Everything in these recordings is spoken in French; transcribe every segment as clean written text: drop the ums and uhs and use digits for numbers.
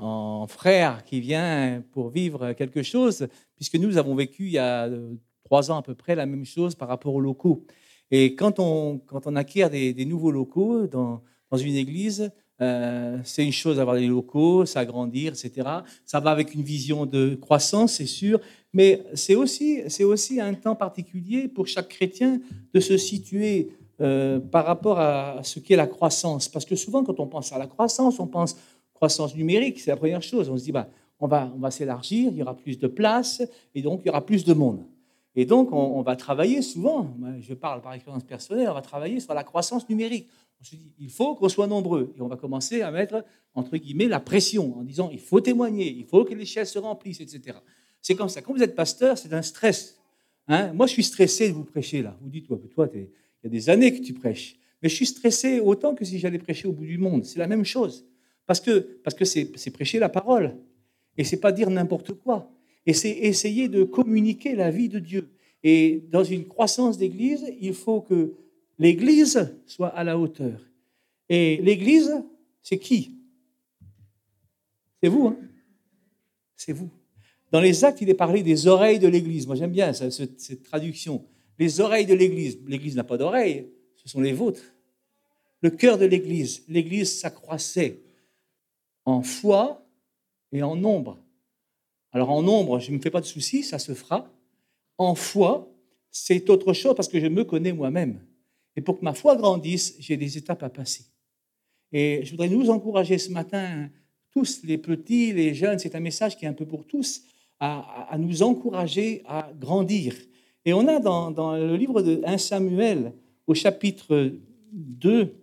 en frère qui vient pour vivre quelque chose, puisque nous avons vécu il y a 3 ans à peu près la même chose par rapport aux locaux. Et quand on acquiert des nouveaux locaux dans une église, c'est une chose d'avoir des locaux, s'agrandir, etc. Ça va avec une vision de croissance, c'est sûr, mais c'est aussi un temps particulier pour chaque chrétien de se situer par rapport à ce qu'est la croissance. Parce que souvent, quand on pense à la croissance, on pense croissance numérique, c'est la première chose. On se dit, on va s'élargir, il y aura plus de place, et donc il y aura plus de monde. Et donc, on va travailler souvent, je parle par expérience personnelle, on va travailler sur la croissance numérique. On se dit, il faut qu'on soit nombreux. Et on va commencer à mettre, entre guillemets, la pression en disant, il faut témoigner, il faut que les chaises se remplissent, etc. C'est comme ça. Quand vous êtes pasteur, c'est un stress. Moi, je suis stressé de vous prêcher là. Vous dites, toi, il y a des années que tu prêches. Mais je suis stressé autant que si j'allais prêcher au bout du monde. C'est la même chose. Parce que c'est prêcher la parole. Et c'est pas dire n'importe quoi. Et c'est essayer de communiquer la vie de Dieu. Et dans une croissance d'église, il faut que l'église soit à la hauteur. Et l'église, c'est qui? C'est vous, hein? C'est vous. Dans les Actes, il est parlé des oreilles de l'église. Moi, j'aime bien cette traduction. Les oreilles de l'église. L'église n'a pas d'oreilles, ce sont les vôtres. Le cœur de l'église. L'église s'accroissait en foi et en nombre. Alors en nombre, je ne me fais pas de soucis, ça se fera. En foi, c'est autre chose parce que je me connais moi-même. Et pour que ma foi grandisse, j'ai des étapes à passer. Et je voudrais nous encourager ce matin, tous les petits, les jeunes, c'est un message qui est un peu pour tous, à nous encourager à grandir. Et on a dans le livre de 1 Samuel, au chapitre 2,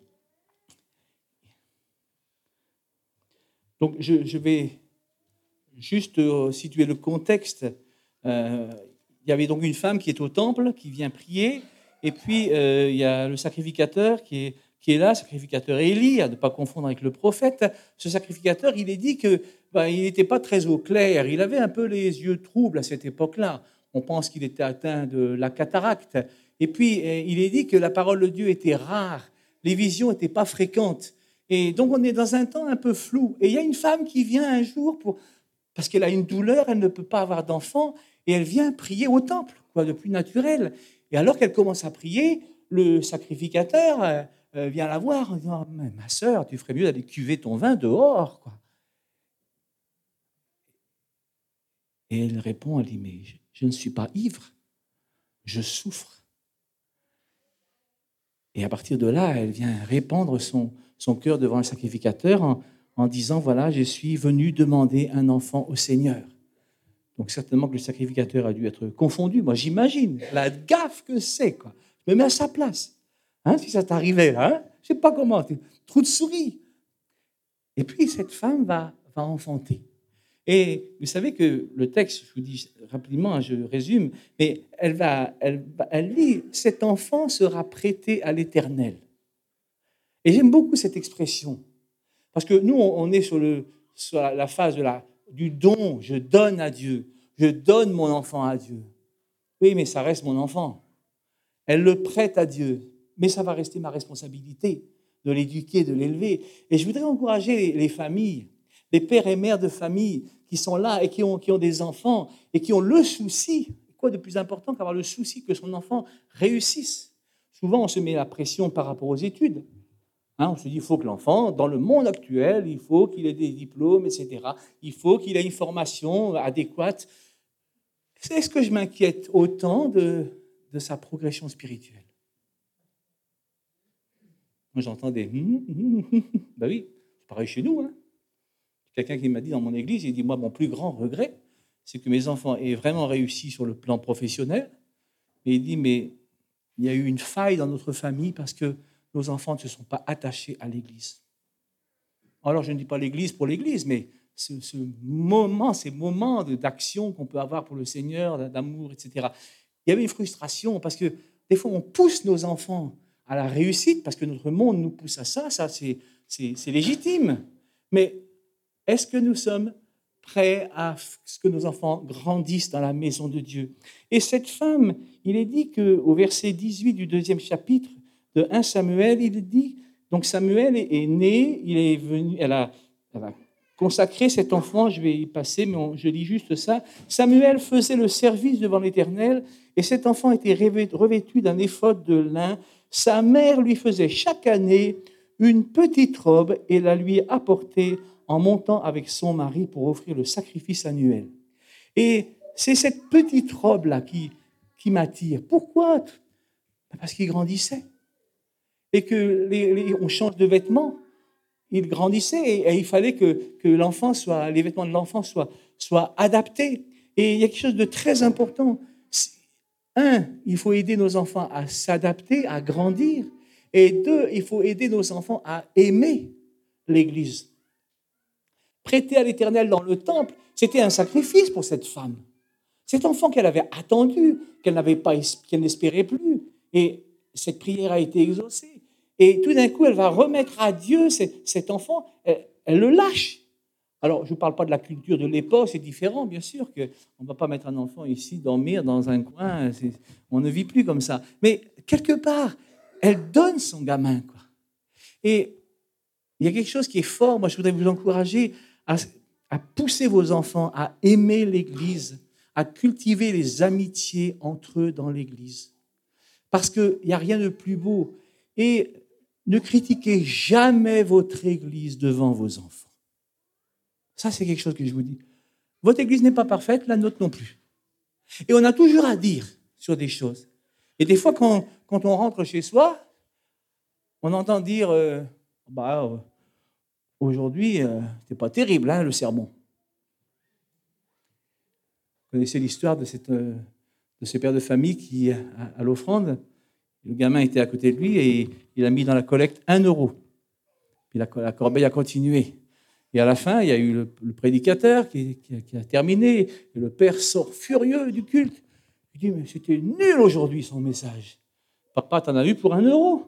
donc je vais juste situer le contexte. Il y avait donc une femme qui est au temple, qui vient prier, et puis il y a le sacrificateur qui est là, sacrificateur Élie, à ne pas confondre avec le prophète. Ce sacrificateur, il est dit que il n'était pas très au clair, il avait un peu les yeux troubles à cette époque-là. On pense qu'il était atteint de la cataracte. Et puis, il est dit que la parole de Dieu était rare, les visions n'étaient pas fréquentes. Et donc, on est dans un temps un peu flou. Et il y a une femme qui vient un jour parce qu'elle a une douleur, elle ne peut pas avoir d'enfant, et elle vient prier au temple, quoi de plus naturel. Et alors qu'elle commence à prier, le sacrificateur vient la voir en disant « Ma sœur, tu ferais mieux d'aller cuver ton vin dehors. » quoi. Et elle répond, elle dit « Mais je ne suis pas ivre, je souffre. » Et à partir de là, elle vient répandre son cœur devant le sacrificateur en disant « Voilà, je suis venu demander un enfant au Seigneur. » Donc certainement que le sacrificateur a dû être confondu. Moi, j'imagine la gaffe que c'est. Quoi. Je me mets à sa place. Si ça t'arrivait là, je ne sais pas comment, trou de souris. Et puis cette femme va enfanter. Et vous savez que le texte, je vous dis rapidement, je résume, mais elle dit « Cet enfant sera prêté à l'Éternel ». Et j'aime beaucoup cette expression. Parce que nous, on est sur la phase du don. Je donne à Dieu. Je donne mon enfant à Dieu. Oui, mais ça reste mon enfant. Elle le prête à Dieu. Mais ça va rester ma responsabilité de l'éduquer, de l'élever. Et je voudrais encourager les familles, les pères et mères de famille qui sont là et qui ont des enfants et qui ont le souci. Quoi de plus important qu'avoir le souci que son enfant réussisse? Souvent, on se met la pression par rapport aux études. On se dit, il faut que l'enfant, dans le monde actuel, il faut qu'il ait des diplômes, etc. Il faut qu'il ait une formation adéquate. Est-ce que je m'inquiète autant de sa progression spirituelle? Moi, j'entends des ben oui, c'est pareil chez nous. Quelqu'un qui m'a dit dans mon église, il dit, moi, mon plus grand regret, c'est que mes enfants aient vraiment réussi sur le plan professionnel. Mais il dit, mais il y a eu une faille dans notre famille parce que nos enfants ne se sont pas attachés à l'Église. Alors, je ne dis pas l'Église pour l'Église, mais ces moments d'action qu'on peut avoir pour le Seigneur, d'amour, etc. Il y avait une frustration parce que des fois, on pousse nos enfants à la réussite parce que notre monde nous pousse à ça. Ça, c'est légitime. Mais est-ce que nous sommes prêts à ce que nos enfants grandissent dans la maison de Dieu? Et cette femme, il est dit qu'au verset 18 du 2e chapitre, de 1 Samuel, il dit, donc Samuel est né, il est venu, elle a consacrer cet enfant, je vais y passer, mais je lis juste ça. Samuel faisait le service devant l'Éternel, et cet enfant était revêtu d'un éphod de lin. Sa mère lui faisait chaque année une petite robe et la lui apportait en montant avec son mari pour offrir le sacrifice annuel. Et c'est cette petite robe-là qui m'attire. Pourquoi? Parce qu'il grandissait. Et on change de vêtements. Il grandissait et il fallait que les vêtements de l'enfant soient adaptés. Et il y a quelque chose de très important. Il faut aider nos enfants à s'adapter, à grandir. Et deux, il faut aider nos enfants à aimer l'Église. Prêter à l'Éternel dans le temple, c'était un sacrifice pour cette femme. Cet enfant qu'elle avait attendu, qu'elle n'espérait plus. Et cette prière a été exaucée. Et tout d'un coup, elle va remettre à Dieu cet enfant, elle le lâche. Alors, je ne parle pas de la culture de l'époque, c'est différent, bien sûr, qu'on ne va pas mettre un enfant ici, dormir dans un coin, on ne vit plus comme ça. Mais quelque part, elle donne son gamin, quoi. Et il y a quelque chose qui est fort, moi je voudrais vous encourager à pousser vos enfants à aimer l'Église, à cultiver les amitiés entre eux dans l'Église. Parce qu'il n'y a rien de plus beau. Et ne critiquez jamais votre Église devant vos enfants. Ça, c'est quelque chose que je vous dis. Votre Église n'est pas parfaite, la nôtre non plus. Et on a toujours à dire sur des choses. Et des fois, quand on rentre chez soi, on entend dire aujourd'hui, c'est pas terrible, hein, le sermon. Vous connaissez l'histoire de ce père de famille qui, à l'offrande, le gamin était à côté de lui et il a mis dans la collecte 1 euro. Puis la corbeille a continué. Et à la fin, il y a eu le prédicateur qui a terminé. Et le père sort furieux du culte. Il dit, mais c'était nul aujourd'hui son message. Papa, t'en as eu pour 1 euro.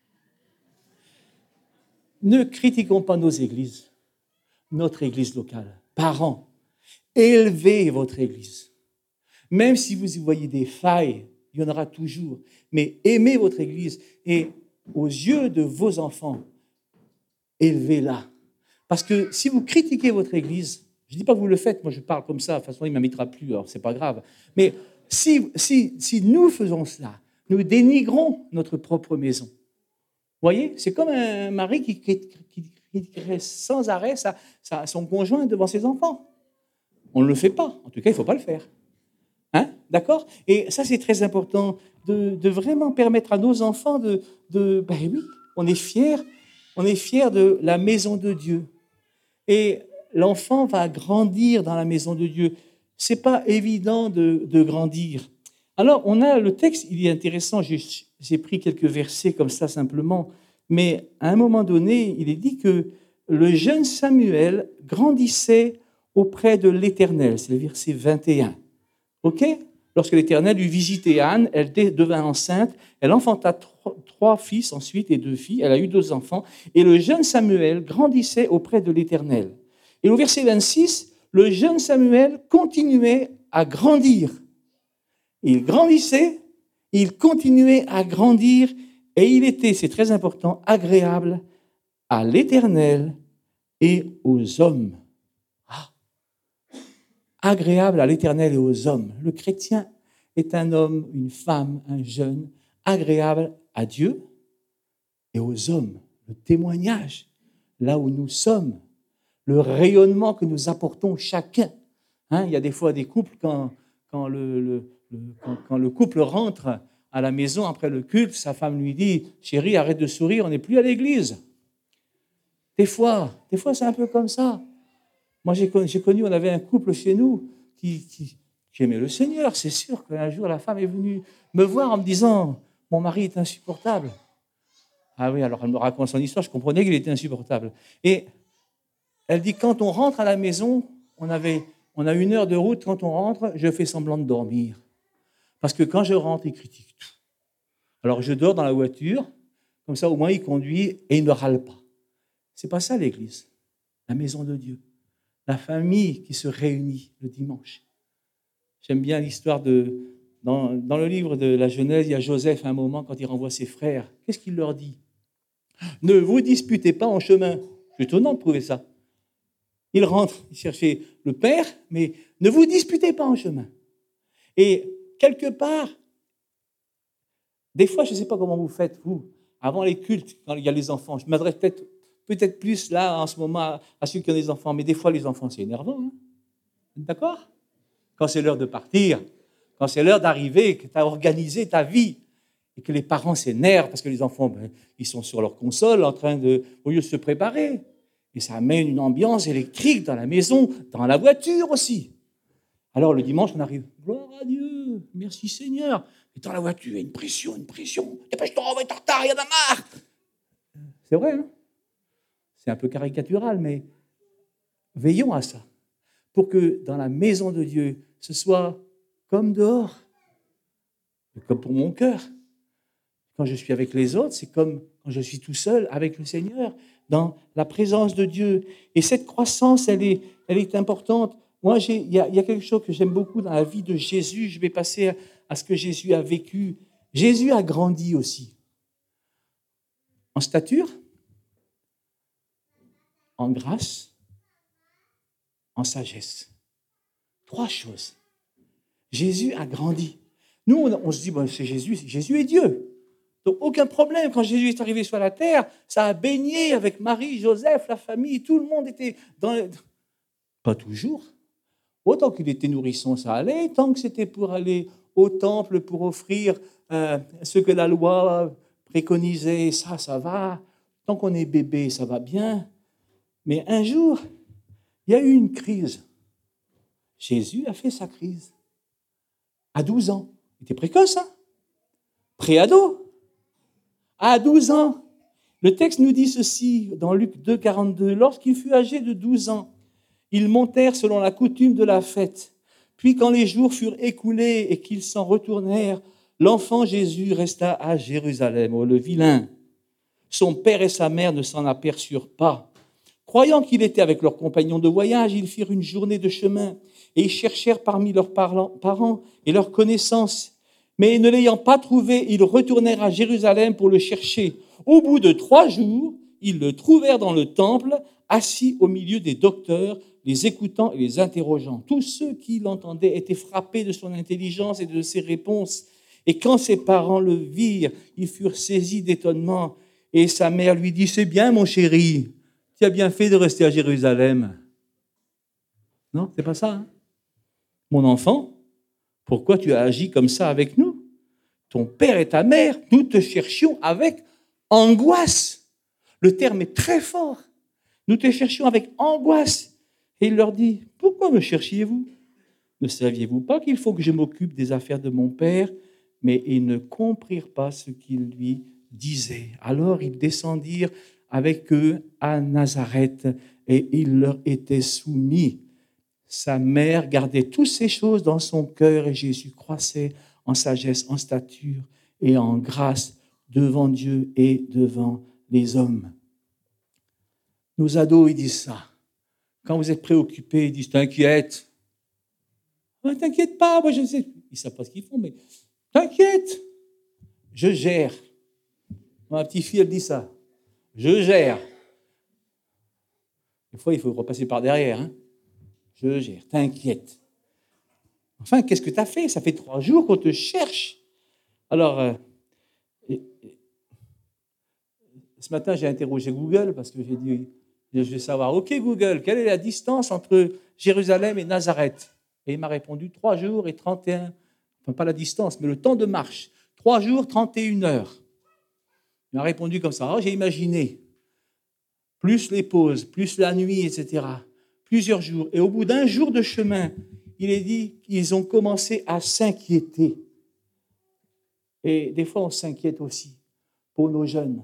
Ne critiquons pas nos églises, notre église locale. Parents, élevez votre église. Même si vous y voyez des failles, il y en aura toujours. Mais aimez votre église et aux yeux de vos enfants, élevez-la. Parce que si vous critiquez votre église, je ne dis pas que vous le faites, moi je parle comme ça, de toute façon il ne m'invitera plus, alors ce n'est pas grave. Mais si nous faisons cela, nous dénigrons notre propre maison. Vous voyez, c'est comme un mari qui critiquerait sans arrêt son conjoint devant ses enfants. On ne le fait pas, en tout cas il ne faut pas le faire. Hein? D'accord? Et ça c'est très important, de vraiment permettre à nos enfants ben oui, on est fiers de la maison de Dieu. Et l'enfant va grandir dans la maison de Dieu. Ce n'est pas évident de grandir. Alors, on a le texte, il est intéressant, j'ai pris quelques versets comme ça simplement, mais à un moment donné, il est dit que le jeune Samuel grandissait auprès de l'Éternel. C'est le verset 21. OK? Lorsque l'Éternel eut visité Anne, elle devint enceinte, elle enfanta 3 fils ensuite et 2 filles, elle a eu 2 enfants, et le jeune Samuel grandissait auprès de l'Éternel. Et au verset 26, le jeune Samuel continuait à grandir. Il grandissait, il continuait à grandir, et il était, c'est très important, agréable à l'Éternel et aux hommes. Agréable à l'Éternel et aux hommes. Le chrétien est un homme, une femme, un jeune, agréable à Dieu et aux hommes. Le témoignage, là où nous sommes, le rayonnement que nous apportons chacun. Il y a des fois des couples, quand le couple rentre à la maison après le culte, sa femme lui dit « Chérie, arrête de sourire, on n'est plus à l'église. » Des fois, c'est un peu comme ça. Moi, j'ai connu, on avait un couple chez nous qui aimait le Seigneur. C'est sûr qu'un jour, la femme est venue me voir en me disant « Mon mari est insupportable. » Ah oui, alors elle me raconte son histoire, je comprenais qu'il était insupportable. Et elle dit « Quand on rentre à la maison, on a 1 heure de route, quand on rentre, je fais semblant de dormir. Parce que quand je rentre, il critique tout. Alors je dors dans la voiture, comme ça au moins il conduit et il ne râle pas. » C'est pas ça l'Église, la maison de Dieu. La famille qui se réunit le dimanche. J'aime bien l'histoire dans le livre de la Genèse, il y a Joseph à un moment quand il renvoie ses frères. Qu'est-ce qu'il leur dit? Ne vous disputez pas en chemin. C'est étonnant de trouver ça. Il rentre chercher le Père, mais ne vous disputez pas en chemin. Et quelque part, des fois, je ne sais pas comment vous faites, vous, avant les cultes, quand il y a les enfants. Je m'adresse peut-être plus là, en ce moment, à ceux qui ont des enfants. Mais des fois, les enfants, c'est énervant. Hein? D'accord? Quand c'est l'heure de partir, quand c'est l'heure d'arriver, que tu as organisé ta vie, et que les parents s'énervent parce que les enfants, ils sont sur leur console en train de, au lieu de se préparer. Et ça amène une ambiance électrique dans la maison, dans la voiture aussi. Alors le dimanche, on arrive, gloire à Dieu, merci Seigneur. Et dans la voiture, il y a une pression. Dépêche-toi, on va être en retard, il y en a marre. C'est vrai, hein? C'est un peu caricatural, mais veillons à ça. Pour que dans la maison de Dieu, ce soit comme dehors, comme pour mon cœur. Quand je suis avec les autres, c'est comme quand je suis tout seul avec le Seigneur, dans la présence de Dieu. Et cette croissance, elle est importante. Moi, il y a quelque chose que j'aime beaucoup dans la vie de Jésus. Je vais passer à ce que Jésus a vécu. Jésus a grandi aussi. En stature, en grâce, en sagesse. 3 choses. Jésus a grandi. Nous, on se dit, c'est Jésus. Jésus est Dieu. Donc, aucun problème. Quand Jésus est arrivé sur la terre, ça a baigné avec Marie, Joseph, la famille. Tout le monde était dans... Pas toujours. Autant qu'il était nourrisson, ça allait. Tant que c'était pour aller au temple, pour offrir ce que la loi préconisait, ça va. Tant qu'on est bébé, ça va bien. Mais un jour, il y a eu une crise. Jésus a fait sa crise. À 12 ans. Il était précoce, hein? Pré-ado. À 12 ans. Le texte nous dit ceci dans Luc 2, 42. Lorsqu'il fut âgé de 12 ans, ils montèrent selon la coutume de la fête. Puis quand les jours furent écoulés et qu'ils s'en retournèrent, l'enfant Jésus resta à Jérusalem. Oh, le vilain! Son père et sa mère ne s'en aperçurent pas. Croyant qu'il était avec leurs compagnons de voyage, ils firent une journée de chemin et ils cherchèrent parmi leurs parents et leurs connaissances. Mais ne l'ayant pas trouvé, ils retournèrent à Jérusalem pour le chercher. Au bout de 3 jours, ils le trouvèrent dans le temple, assis au milieu des docteurs, les écoutant et les interrogeant. Tous ceux qui l'entendaient étaient frappés de son intelligence et de ses réponses. Et quand ses parents le virent, ils furent saisis d'étonnement. Et sa mère lui dit, « C'est bien, mon chéri, tu as bien fait de rester à Jérusalem. » Non, c'est pas ça, hein? Mon enfant, pourquoi tu as agi comme ça avec nous? Ton père et ta mère, nous te cherchions avec angoisse. Le terme est très fort. Nous te cherchions avec angoisse. Et il leur dit, pourquoi me cherchiez-vous? Ne saviez-vous pas qu'il faut que je m'occupe des affaires de mon père? Mais ils ne comprirent pas ce qu'il lui disait. Alors ils descendirent avec eux à Nazareth et il leur était soumis. Sa mère gardait toutes ces choses dans son cœur et Jésus croissait en sagesse, en stature et en grâce devant Dieu et devant les hommes. Nos ados, ils disent ça. Quand vous êtes préoccupés, ils disent « T'inquiète. » « T'inquiète pas, moi je sais. » Ils ne savent pas ce qu'ils font, mais « T'inquiète, je gère. » Ma petite fille, elle dit ça. « Je gère. » Des fois, il faut repasser par derrière. Hein. Je gère, t'inquiète. Enfin, qu'est-ce que tu as fait? Ça fait 3 jours qu'on te cherche. Alors, ce matin, j'ai interrogé Google parce que j'ai dit, je vais savoir, OK Google, quelle est la distance entre Jérusalem et Nazareth? Et il m'a répondu 3 jours et 31, enfin pas la distance, mais le temps de marche. 3 jours, 31 heures. Il m'a répondu comme ça. Alors, j'ai imaginé, plus les pauses, plus la nuit, etc., plusieurs jours. Et au bout d'1 jour de chemin, il est dit qu'ils ont commencé à s'inquiéter. Et des fois, on s'inquiète aussi pour nos jeunes.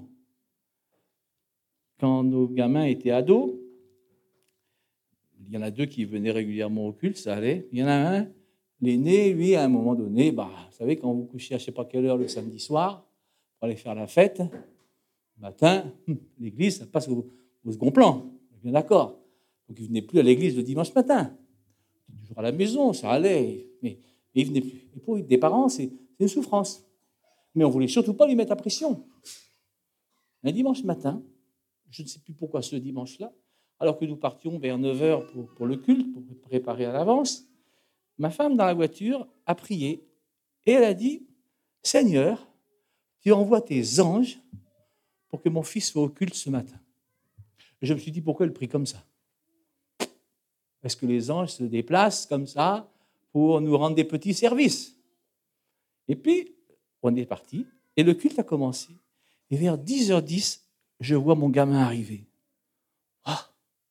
Quand nos gamins étaient ados, il y en a 2 qui venaient régulièrement au culte, ça allait. Il y en a un, l'aîné, lui, à un moment donné, vous savez, quand vous couchez à je ne sais pas quelle heure le samedi soir, pour aller faire la fête, le matin, l'église, ça passe au second plan. On est bien d'accord. Donc, il ne venait plus à l'église le dimanche matin. Il était toujours à la maison, ça allait. Mais il ne venait plus. Et pour des parents, c'est une souffrance. Mais on ne voulait surtout pas lui mettre la pression. Un dimanche matin, je ne sais plus pourquoi ce dimanche-là, alors que nous partions vers 9 heures pour le culte, pour préparer à l'avance. Ma femme, dans la voiture, a prié et elle a dit, « Seigneur, tu envoies tes anges pour que mon fils soit au culte ce matin. » Et je me suis dit, pourquoi elle prie comme ça? Est-ce que les anges se déplacent comme ça pour nous rendre des petits services? Et puis, on est parti et le culte a commencé. Et vers 10h10, je vois mon gamin arriver. Ah,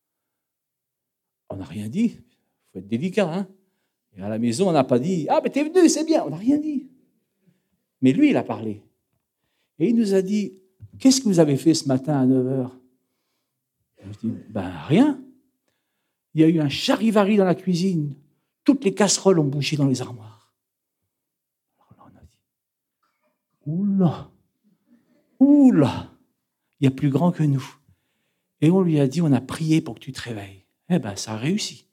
on n'a rien dit. Il faut être délicat, hein? Et à la maison, on n'a pas dit, « Ah, mais t'es venu, c'est bien. » On n'a rien dit. Mais lui, il a parlé. Et il nous a dit, « Qu'est-ce que vous avez fait ce matin à 9h ?» Je dis, « Ben, rien. Il y a eu un charivari dans la cuisine. Toutes les casseroles ont bougé dans les armoires. » Alors là, on a dit, « Oula, oula, il y a plus grand que nous. » Et on lui a dit, « On a prié pour que tu te réveilles. » Eh bien, ça a réussi.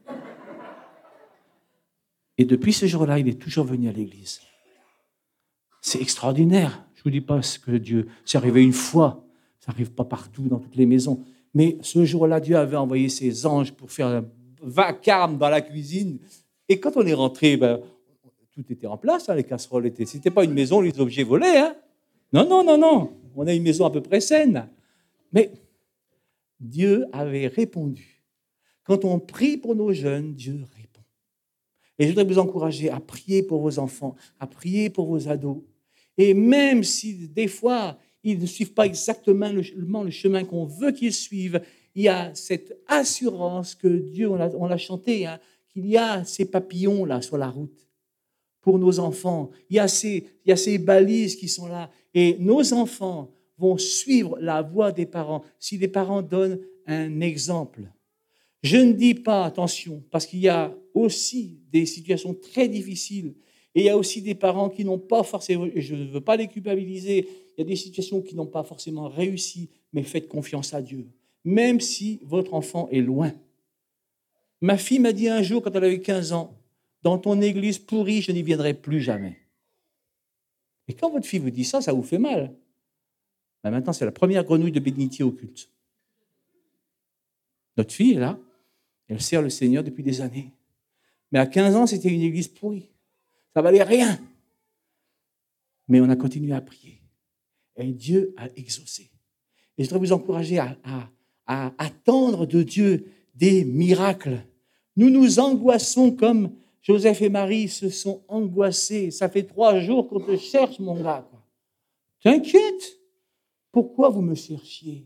Et depuis ce jour-là, il est toujours venu à l'église. C'est extraordinaire. Je ne vous dis pas ce que Dieu... C'est arrivé une fois. Ça n'arrive pas partout, dans toutes les maisons. Mais ce jour-là, Dieu avait envoyé ses anges pour faire un vacarme dans la cuisine. Et quand on est rentré, tout était en place. Hein, les casseroles étaient... Ce n'était pas une maison où les objets volaient. Hein. Non, non, non, non. On a une maison à peu près saine. Mais Dieu avait répondu. Quand on prie pour nos jeunes, Dieu répond. Et je voudrais vous encourager à prier pour vos enfants, à prier pour vos ados. Et même si des fois, ils ne suivent pas exactement le chemin qu'on veut qu'ils suivent, il y a cette assurance que Dieu, on l'a chanté, hein, qu'il y a ces papillons là sur la route pour nos enfants. Il y a ces balises qui sont là. Et nos enfants vont suivre la voie des parents si les parents donnent un exemple. Je ne dis pas, attention, parce qu'il y a aussi des situations très difficiles et il y a aussi des parents qui n'ont pas forcément, et je ne veux pas les culpabiliser, il y a des situations qui n'ont pas forcément réussi, mais faites confiance à Dieu, même si votre enfant est loin. Ma fille m'a dit un jour, quand elle avait 15 ans, « Dans ton église pourrie, je n'y viendrai plus jamais. » Et quand votre fille vous dit ça, ça vous fait mal. Ben maintenant, c'est la première grenouille de bénitier au culte. Notre fille est là. Elle sert le Seigneur depuis des années. Mais à 15 ans, c'était une église pourrie. Ça valait rien. Mais on a continué à prier. Et Dieu a exaucé. Et je voudrais vous encourager à attendre de Dieu des miracles. Nous nous angoissons comme Joseph et Marie se sont angoissés. Ça fait 3 jours qu'on te cherche, mon gars. T'inquiète. Pourquoi vous me cherchiez?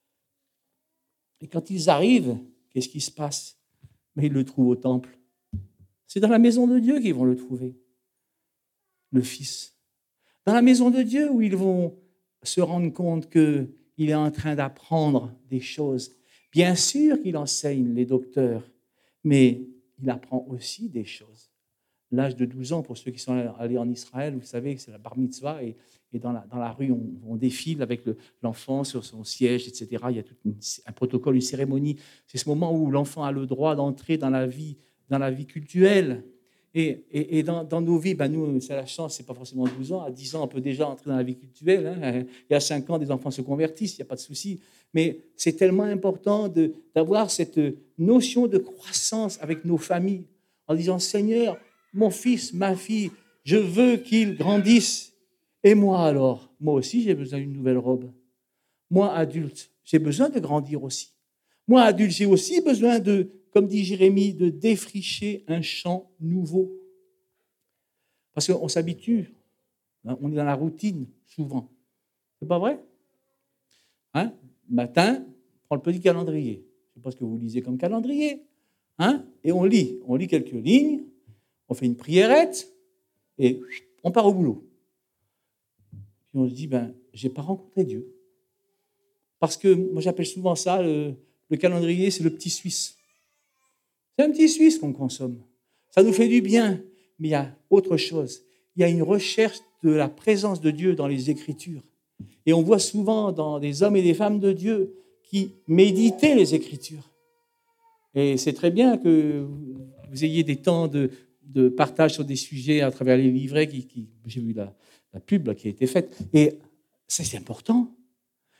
Et quand ils arrivent, qu'est-ce qui se passe? Mais ils le trouvent au temple. C'est dans la maison de Dieu qu'ils vont le trouver, le Fils. Dans la maison de Dieu où ils vont se rendre compte qu'il est en train d'apprendre des choses. Bien sûr qu'il enseigne les docteurs, mais il apprend aussi des choses. L'âge de 12 ans, pour ceux qui sont allés en Israël, vous savez que c'est la bar mitzvah, et dans la rue, on défile avec l'enfant sur son siège, etc. Il y a tout un protocole, une cérémonie. C'est ce moment où l'enfant a le droit d'entrer dans la vie cultuelle. Et dans nos vies, nous, c'est la chance, c'est pas forcément 12 ans. À 10 ans, on peut déjà entrer dans la vie cultuelle. Hein. Et à 5 ans, des enfants se convertissent, il n'y a pas de souci. Mais c'est tellement important d'avoir cette notion de croissance avec nos familles, en disant, Seigneur, mon fils, ma fille, je veux qu'il grandisse. Et moi alors, moi aussi, j'ai besoin d'une nouvelle robe. Moi, adulte, j'ai besoin de grandir aussi. Moi, adulte, j'ai aussi besoin de, comme dit Jérémie, de défricher un champ nouveau. Parce qu'on s'habitue, hein, on est dans la routine, souvent. C'est pas vrai? Hein? Matin, on prend le petit calendrier. Je ne sais pas ce que vous lisez comme calendrier. Hein? Et on lit quelques lignes, on fait une priérette, et on part au boulot. Puis on se dit, je n'ai pas rencontré Dieu. Parce que moi, j'appelle souvent ça, le calendrier, c'est le petit Suisse. C'est un petit Suisse qu'on consomme. Ça nous fait du bien, mais il y a autre chose. Il y a une recherche de la présence de Dieu dans les Écritures. Et on voit souvent dans des hommes et des femmes de Dieu qui méditaient les Écritures. Et c'est très bien que vous ayez des temps de partage sur des sujets à travers les livrets. J'ai vu la pub là, qui a été faite. Et ça, c'est important.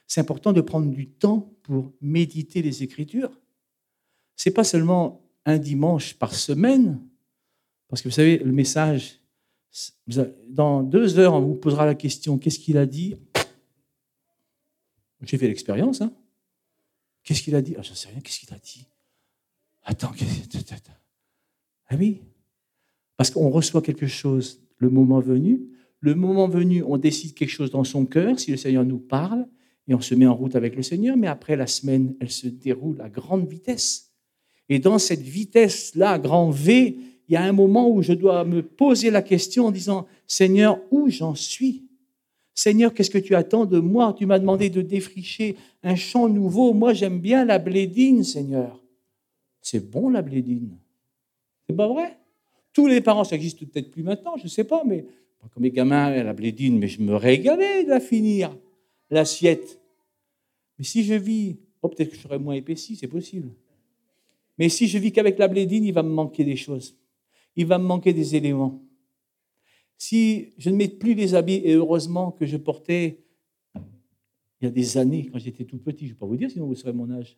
C'est important de prendre du temps pour méditer les Écritures. Ce n'est pas seulement un dimanche par semaine, parce que vous savez, le message, dans 2 heures, on vous posera la question, qu'est-ce qu'il a dit? J'ai fait l'expérience. Hein. Qu'est-ce qu'il a dit? Je ne sais rien, qu'est-ce qu'il a dit? Attends, ah oui, parce qu'on reçoit quelque chose le moment venu. Le moment venu, on décide quelque chose dans son cœur, si le Seigneur nous parle, et on se met en route avec le Seigneur, mais après, la semaine, elle se déroule à grande vitesse. Et dans cette vitesse-là, grand V, il y a un moment où je dois me poser la question en disant, Seigneur, où j'en suis? Seigneur, qu'est-ce que tu attends de moi? Tu m'as demandé de défricher un champ nouveau. Moi, j'aime bien la blédine, Seigneur. C'est bon, la blédine. C'est pas vrai? Tous les parents, ça existe peut-être plus maintenant, je ne sais pas, mais comme mes gamins, la blédine, mais je me régalais de la finir, l'assiette. Mais si je vis, peut-être que je serais moins épaissi, c'est possible. Mais si je vis qu'avec la blédine, il va me manquer des choses. Il va me manquer des éléments. Si je ne mets plus les habits, et heureusement que je portais il y a des années, quand j'étais tout petit, je ne vais pas vous dire, sinon vous serez mon âge.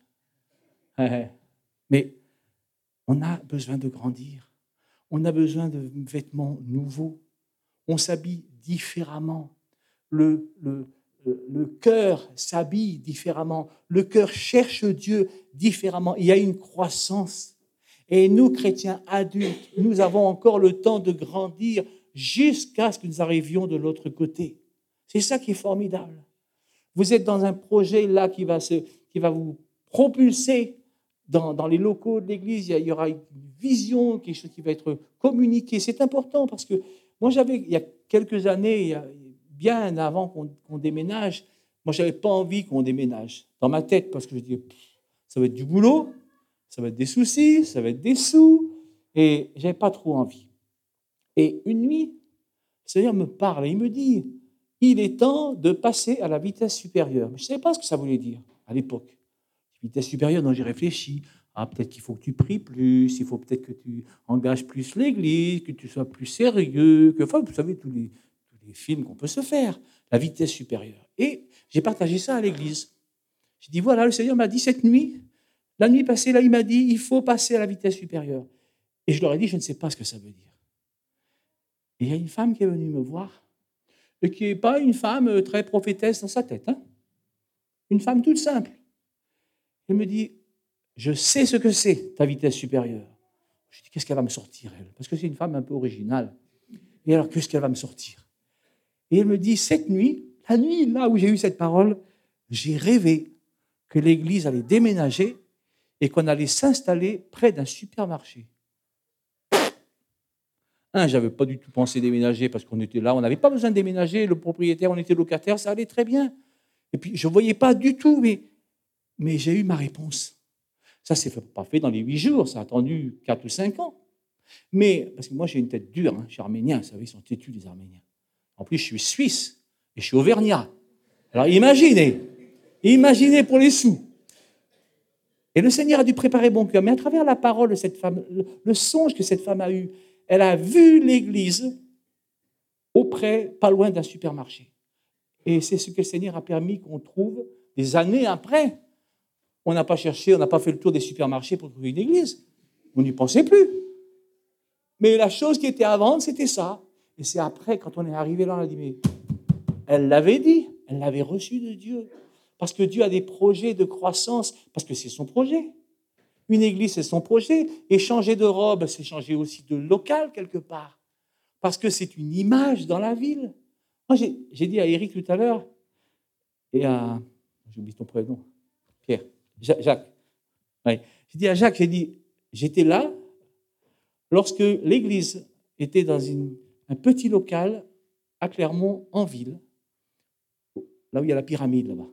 Mais on a besoin de grandir. On a besoin de vêtements nouveaux. On s'habille différemment. Le cœur s'habille différemment. Le cœur cherche Dieu différemment. Il y a une croissance. Et nous, chrétiens adultes, nous avons encore le temps de grandir jusqu'à ce que nous arrivions de l'autre côté. C'est ça qui est formidable. Vous êtes dans un projet là qui va vous propulser dans les locaux de l'Église. Il y aura une vision, quelque chose qui va être communiqué. C'est important parce que moi, il y a quelques années, bien avant qu'on déménage, moi, je n'avais pas envie qu'on déménage dans ma tête parce que je disais, ça va être du boulot, ça va être des soucis, ça va être des sous, et je n'avais pas trop envie. Et une nuit, le Seigneur me parle et il me dit, il est temps de passer à la vitesse supérieure. Mais je ne savais pas ce que ça voulait dire à l'époque. Vitesse supérieure, donc j'ai réfléchi. Peut-être qu'il faut que tu pries plus, il faut peut-être que tu engages plus l'Église, que tu sois plus sérieux, vous savez, tous les films qu'on peut se faire, la vitesse supérieure. Et j'ai partagé ça à l'Église. J'ai dit, voilà, le Seigneur m'a dit cette nuit, la nuit passée, là, il m'a dit, il faut passer à la vitesse supérieure. Et je leur ai dit, je ne sais pas ce que ça veut dire. Et il y a une femme qui est venue me voir, et qui n'est pas une femme très prophétesse dans sa tête, hein. Une femme toute simple. Elle me dit, je sais ce que c'est, ta vitesse supérieure. Je dis, qu'est-ce qu'elle va me sortir, elle? Parce que c'est une femme un peu originale. Et alors, qu'est-ce qu'elle va me sortir? Et elle me dit, cette nuit, la nuit là où j'ai eu cette parole, j'ai rêvé que l'Église allait déménager et qu'on allait s'installer près d'un supermarché. Je n'avais pas du tout pensé déménager parce qu'on était là, on n'avait pas besoin de déménager, le propriétaire, on était locataire, ça allait très bien. Et puis, je ne voyais pas du tout, mais j'ai eu ma réponse. Ça, ce n'est pas fait dans les 8 jours, ça a attendu 4 ou 5 ans. Mais, parce que moi, j'ai une tête dure, hein, je suis arménien, vous savez, ils sont têtus, les Arméniens. En plus, je suis suisse et je suis auvergnat. Alors, imaginez pour les sous. Et le Seigneur a dû préparer mon cœur. Mais à travers la parole de cette femme, le songe que cette femme a eu, elle a vu l'Église pas loin d'un supermarché. Et c'est ce que le Seigneur a permis qu'on trouve des années après. On n'a pas cherché, on n'a pas fait le tour des supermarchés pour trouver une église. On n'y pensait plus. Mais la chose qui était à vendre, c'était ça. Et c'est après, quand on est arrivé là, on a dit, mais elle l'avait dit, elle l'avait reçu de Dieu. Parce que Dieu a des projets de croissance, parce que c'est son projet. Une église, c'est son projet. Et changer de robe, c'est changer aussi de local quelque part. Parce que c'est une image dans la ville. Moi, j'ai dit à Eric tout à l'heure, et à... J'ai oublié ton prénom. Pierre. Jacques. Oui. J'ai dit à Jacques, j'étais là lorsque l'église était dans un petit local à Clermont, en ville, là où il y a la pyramide, là-bas.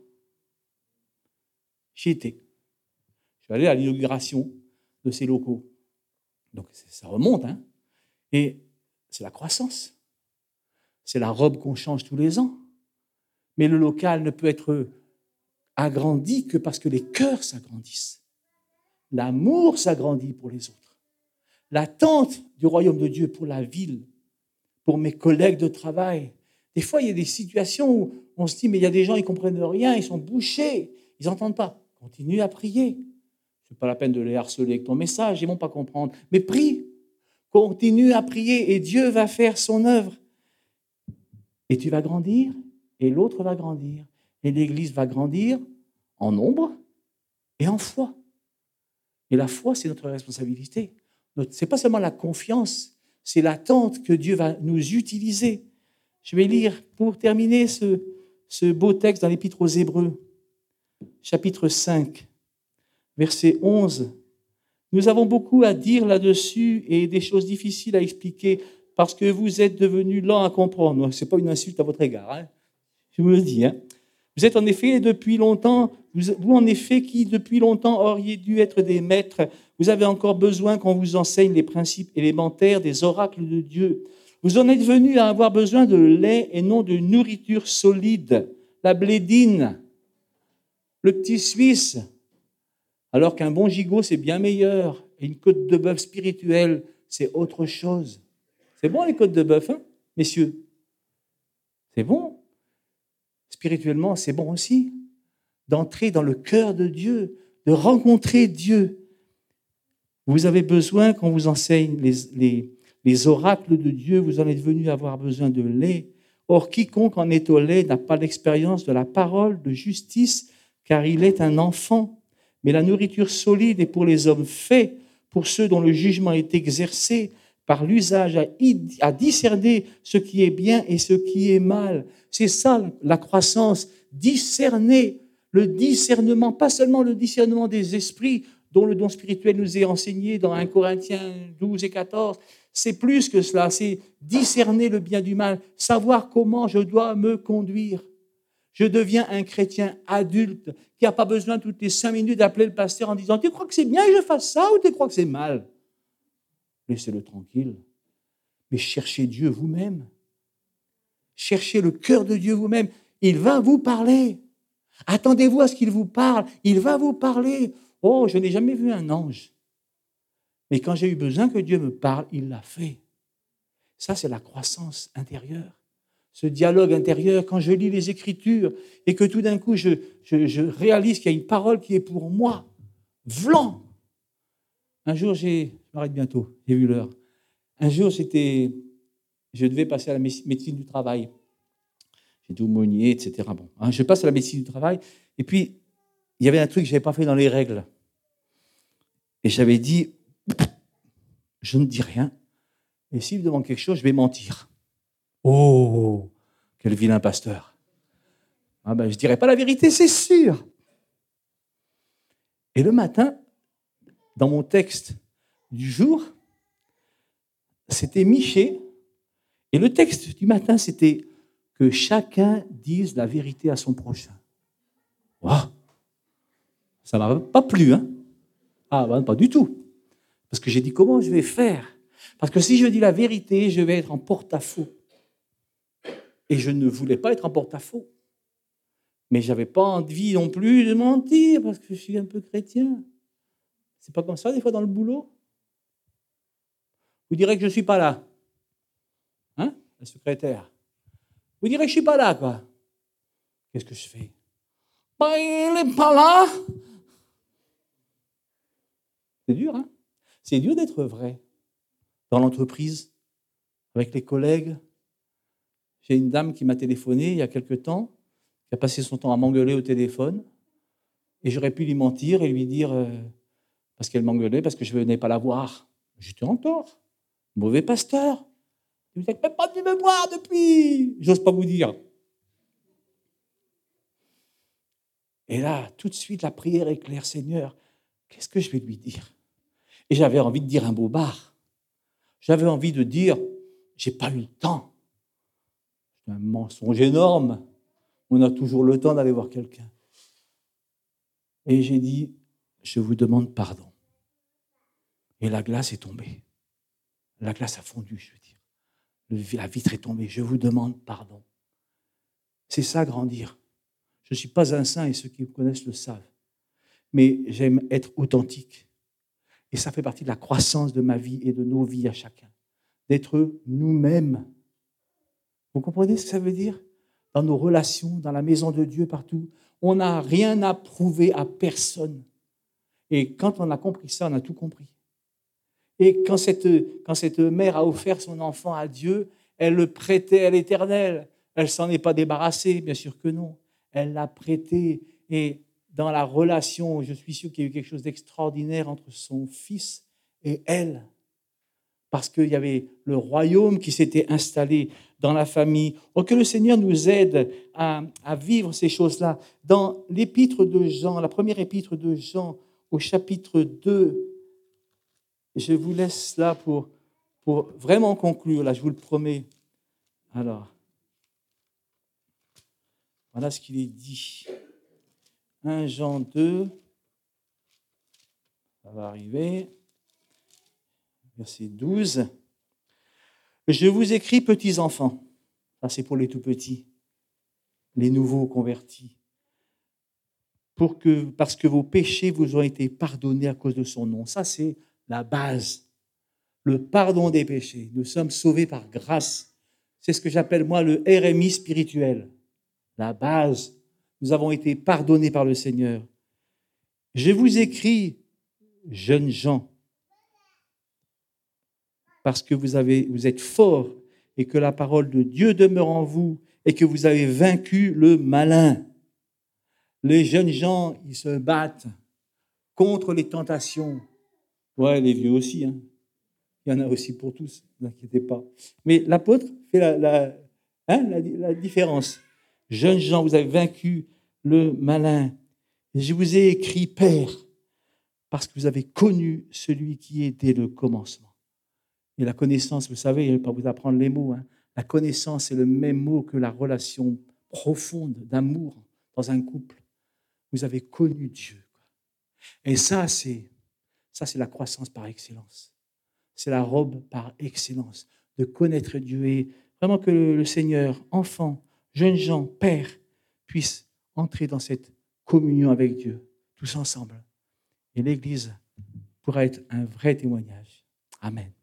J'y étais. Je suis allé à l'inauguration de ces locaux. Donc, ça remonte, hein. Et c'est la croissance. C'est la robe qu'on change tous les ans. Mais le local ne peut être agrandi que parce que les cœurs s'agrandissent. L'amour s'agrandit pour les autres. L'attente du royaume de Dieu pour la ville, pour mes collègues de travail, Des fois, il y a des situations où on se dit, mais il y a des gens, ils ne comprennent rien, ils sont bouchés, ils n'entendent pas. Continue à prier. Ce n'est pas la peine de les harceler avec ton message, ils ne vont pas comprendre. Mais prie, continue à prier et Dieu va faire son œuvre. Et tu vas grandir, et l'autre va grandir. Et l'Église va grandir en nombre et en foi. Et la foi, c'est notre responsabilité. Ce n'est pas seulement la confiance, c'est l'attente que Dieu va nous utiliser. Je vais lire, pour terminer, ce beau texte dans l'Épître aux Hébreux, chapitre 5, verset 11. Nous avons beaucoup à dire là-dessus et des choses difficiles à expliquer parce que vous êtes devenus lents à comprendre. Ce n'est pas une insulte à votre égard, hein. Je vous le dis. Hein. Vous êtes en effet depuis longtemps, vous en effet qui depuis longtemps auriez dû être des maîtres, vous avez encore besoin qu'on vous enseigne les principes élémentaires des oracles de Dieu. Vous en êtes venus à avoir besoin de lait et non de nourriture solide, la blédine, le petit Suisse, alors qu'un bon gigot, c'est bien meilleur. Et une côte de bœuf spirituelle, c'est autre chose. C'est bon les côtes de bœuf, hein, messieurs? C'est bon. Spirituellement, c'est bon aussi. D'entrer dans le cœur de Dieu, de rencontrer Dieu. Vous avez besoin qu'on vous enseigne les oracles de Dieu, vous en êtes venus avoir besoin de lait. Or, quiconque en est au lait n'a pas l'expérience de la parole de justice, car il est un enfant. Mais la nourriture solide est pour les hommes faits, pour ceux dont le jugement est exercé par l'usage à discerner ce qui est bien et ce qui est mal. C'est ça la croissance, discerner, le discernement, pas seulement le discernement des esprits, dont le don spirituel nous est enseigné dans 1 Corinthiens 12 et 14. C'est plus que cela, c'est discerner le bien du mal, savoir comment je dois me conduire. Je deviens un chrétien adulte qui n'a pas besoin toutes les 5 minutes d'appeler le pasteur en disant « Tu crois que c'est bien que je fasse ça ou tu crois que c'est mal ?» Laissez-le tranquille. Mais cherchez Dieu vous-même. Cherchez le cœur de Dieu vous-même. Il va vous parler. Attendez-vous à ce qu'il vous parle. Il va vous parler. Oh, je n'ai jamais vu un ange. Mais quand j'ai eu besoin que Dieu me parle, il l'a fait. Ça, c'est la croissance intérieure. Ce dialogue intérieur, quand je lis les Écritures et que tout d'un coup, je réalise qu'il y a une parole qui est pour moi. Vlan. Un jour, je m'arrête bientôt, j'ai vu l'heure. Un jour, je devais passer à la médecine du travail. J'étais aumônier, etc. Bon, je passe à la médecine du travail. Et puis, il y avait un truc que je n'avais pas fait dans les règles. Et j'avais dit, je ne dis rien. Et s'il me demande quelque chose, je vais mentir. Oh, quel vilain pasteur. Je ne dirai pas la vérité, c'est sûr. Et le matin, dans mon texte du jour, c'était Michée. Et le texte du matin, c'était que chacun dise la vérité à son prochain. Wow. Ça ne m'a pas plu, hein? Pas du tout. Parce que j'ai dit, comment je vais faire? Parce que si je dis la vérité, je vais être en porte-à-faux. Et je ne voulais pas être en porte-à-faux. Mais je n'avais pas envie non plus de mentir, parce que je suis un peu chrétien. C'est pas comme ça, des fois, dans le boulot? Vous direz que je ne suis pas là. Hein, la secrétaire? Vous direz que je ne suis pas là, quoi. Qu'est-ce que je fais? Il n'est pas là. C'est dur, hein? C'est dur d'être vrai. Dans l'entreprise, avec les collègues. J'ai une dame qui m'a téléphoné il y a quelque temps, qui a passé son temps à m'engueuler au téléphone, et j'aurais pu lui mentir et lui dire, parce qu'elle m'engueulait, parce que je ne venais pas la voir. J'étais en tort. Mauvais pasteur. Vous n'êtes même pas venu me voir depuis. J'ose pas vous dire. Et là, tout de suite, la prière est claire. Seigneur, qu'est-ce que je vais lui dire? Et j'avais envie de dire un beau bar. J'avais envie de dire, j'ai pas eu le temps. C'est un mensonge énorme. On a toujours le temps d'aller voir quelqu'un. Et j'ai dit, je vous demande pardon. Et la glace est tombée. La glace a fondu, je veux dire. La vitre est tombée. Je vous demande pardon. C'est ça, grandir. Je ne suis pas un saint et ceux qui me connaissent le savent. Mais j'aime être authentique. Et ça fait partie de la croissance de ma vie et de nos vies à chacun. D'être nous-mêmes. Vous comprenez ce que ça veut dire? Dans nos relations, dans la maison de Dieu, partout, on n'a rien à prouver à personne. Et quand on a compris ça, on a tout compris. Et quand cette mère a offert son enfant à Dieu, elle le prêtait à l'Éternel. Elle ne s'en est pas débarrassée, bien sûr que non. Elle l'a prêté. Et dans la relation, je suis sûr qu'il y a eu quelque chose d'extraordinaire entre son fils et elle. Parce qu'il y avait le royaume qui s'était installé dans la famille. Oh, que le Seigneur nous aide à vivre ces choses-là. Dans l'épître de Jean, la première épître de Jean, au chapitre 2, je vous laisse là pour vraiment conclure, là, je vous le promets. Alors, voilà ce qu'il est dit. 1 Jean 2, ça va arriver, verset 12. Je vous écris, petits enfants, ça c'est pour les tout petits, les nouveaux convertis, parce que vos péchés vous ont été pardonnés à cause de son nom. Ça c'est la base, le pardon des péchés. Nous sommes sauvés par grâce. C'est ce que j'appelle moi le RMI spirituel, la base. Nous avons été pardonnés par le Seigneur. Je vous écris, jeunes gens, parce que vous êtes forts et que la parole de Dieu demeure en vous et que vous avez vaincu le malin. Les jeunes gens, ils se battent contre les tentations. Ouais, les vieux aussi, hein. Il y en a aussi pour tous, ne vous inquiétez pas. Mais l'apôtre fait la différence. Jeunes gens, vous avez vaincu le malin. Et je vous ai écrit, Père, parce que vous avez connu celui qui est dès le commencement. Et la connaissance, vous savez, je ne vais pas vous apprendre les mots, hein. La connaissance est le même mot que la relation profonde d'amour dans un couple. Vous avez connu Dieu. Et ça, c'est la croissance par excellence. C'est la robe par excellence, de connaître Dieu et vraiment que le Seigneur, enfant, jeunes gens, père, puissent entrer dans cette communion avec Dieu, tous ensemble. Et l'Église pourra être un vrai témoignage. Amen.